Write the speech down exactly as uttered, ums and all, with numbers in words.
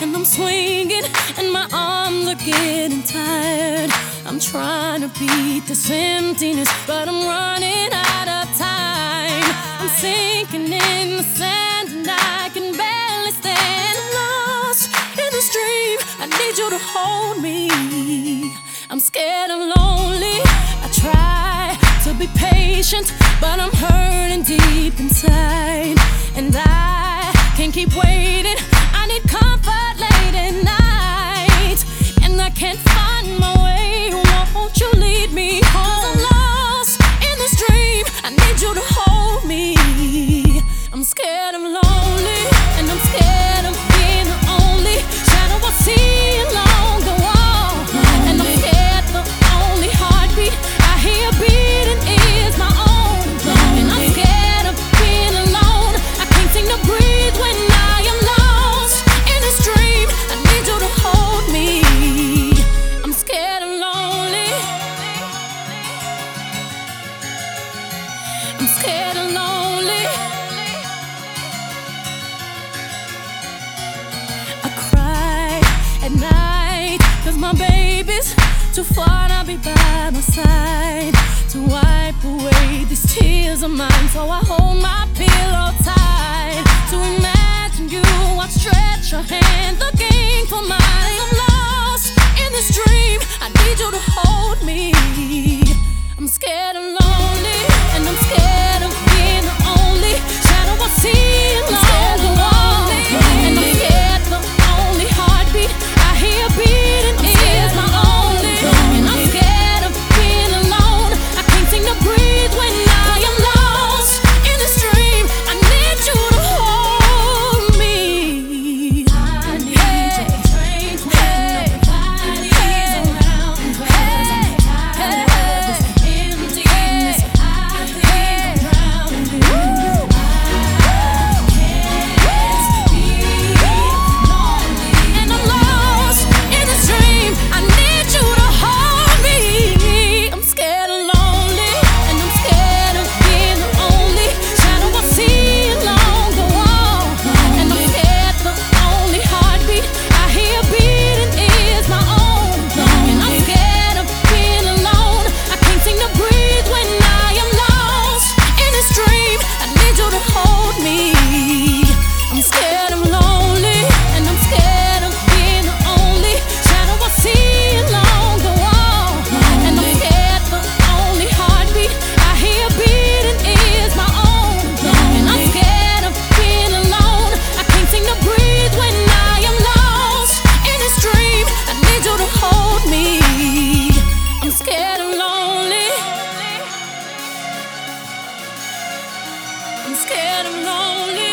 and I'm swinging, and my arms are getting tired. I'm trying to beat this emptiness, but I'm running out of time. I'm sinking in the sand, and I can barely stand. I'm lost in this dream. I need you to hold me. I'm scared and lonely. I try to be patient, but I'm hurting deep inside, and I can't keep waiting. I need comfort late at night, and I can't find my way. Won't you lead me home? 'Cause I'm lost in this dream. I need you to hold me. I'm scared, I'm lonely, and I'm scared of being the only shadow I see along the wall. And I'm scared the only heartbeat I hear beating is my own. And I'm scared of being alone. I can't seem to breathe when I am lost in this dream. I need you to hold me. I'm scared and lonely. I'm scared and lonely. I cry at night, 'cause my baby's too far to be by my side to wipe away these tears of mine. So I hold my pillow tight to imagine you. I stretch your hand looking for mine. I'm lost in this dream. I need you to hold me. I'm scared and lonely, and I'm scared of being the only shadow I see along the wall. And I'm scared the only heartbeat I hear beating is my own. And I'm scared of being alone. I can't seem to breathe when I am lost in this dream. I need you to hold me. I need you to train when nobody's around. 'Cause I'm tired of this emptiness. I think I'm drowning. I can't be lonely. And I'm lost in this dream. I need you to hold me. I'm scared and lonely, and I'm scared of being the only shadow I see along the wall. And I'm scared the only heartbeat I hear beating is my own. And I'm scared of being alone. I can't seem to breathe when I am lost in this dream. I need you to hold me. I'm scared, I'm lonely, and I'm scared of being the only shadow I see along the wall. And I'm scared the only heartbeat I hear beating is my own. And I'm scared of being alone. I can't seem to breathe when I am lost in this dream. I need you to hold me. I'm scared and lonely. I'm scared and lonely.